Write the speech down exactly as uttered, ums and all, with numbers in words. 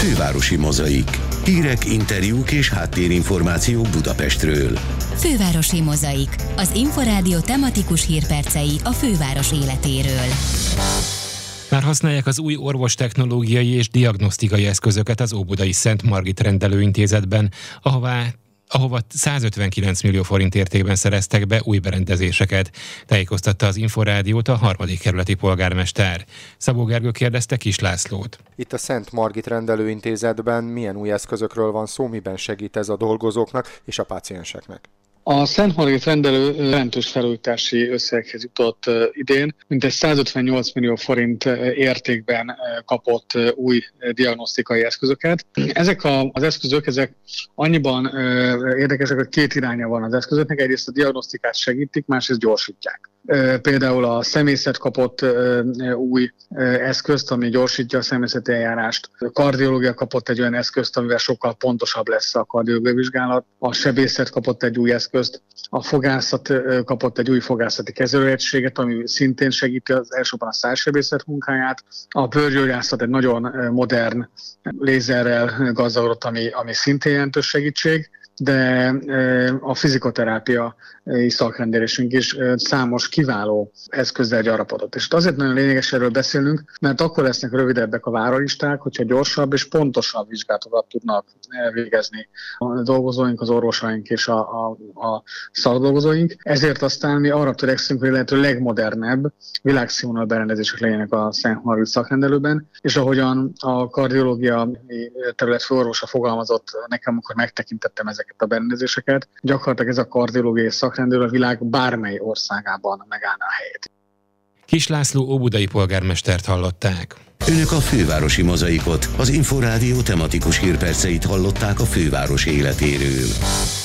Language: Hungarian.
Fővárosi Mozaik. Hírek, interjúk és háttérinformációk Budapestről. Fővárosi Mozaik. Az Inforádió tematikus hírpercei a főváros életéről. Már használják az új orvostechnológiai és diagnosztikai eszközöket az Óbudai Szent Margit Rendelőintézetben, ahová ahova százötvenkilenc millió forint értékben szereztek be új berendezéseket, tájékoztatta az Inforádiót a harmadik kerületi polgármester. Szabó Gergő kérdezte Kis Lászlót. Itt a Szent Margit Rendelőintézetben milyen új eszközökről van szó, miben segít ez a dolgozóknak és a pácienseknek? A Szent Margit rendelő jelentős felújítási összeghez jutott idén, mintegy százötvennyolc millió forint értékben kapott új diagnosztikai eszközöket. Ezek az eszközök, ezek annyiban érdekesek, hogy két iránya van az eszközöknek. Egyrészt a diagnosztikát segítik, másrészt gyorsítják. Például a személyzet kapott új eszközt, ami gyorsítja a személyzeti eljárást. A kardiológia kapott egy olyan eszközt, amivel sokkal pontosabb lesz a kardiológiai vizsgálat. A sebészet kapott egy új eszközt. A fogászat kapott egy új fogászati kezelőegységet, ami szintén segíti az elsősorban a szájsebészet munkáját. A bőrgyógyászat egy nagyon modern lézerrel gazdagodott, ami, ami szintén jelentős segítség. De a fizikoterápia szakrendelésünk is számos kiváló eszközzel gyarapodott. És azért nagyon lényeges erről beszélnünk, mert akkor lesznek rövidebbek a váralisták, hogyha gyorsabb és pontosabb vizsgálatokat tudnak végezni a dolgozóink, az orvosaink és a, a, a szakdolgozóink. Ezért aztán mi arra törekszünk, hogy lehető legmodernebb világszínvonalú berendezések legyenek a Szent Margit szakrendelőben, és ahogyan a kardiológia terület főorvosa fogalmazott nekem, amikor megtekintettem ezeket a berendezéseket, gyakorlatilag ez a kardiológiai szakrendelő a világ bármely országában megállná a helyét. Kis László óbudai polgármestert hallották. Önök a Fővárosi Mozaikot, az Inforádió tematikus hírperceit hallották a főváros életéről.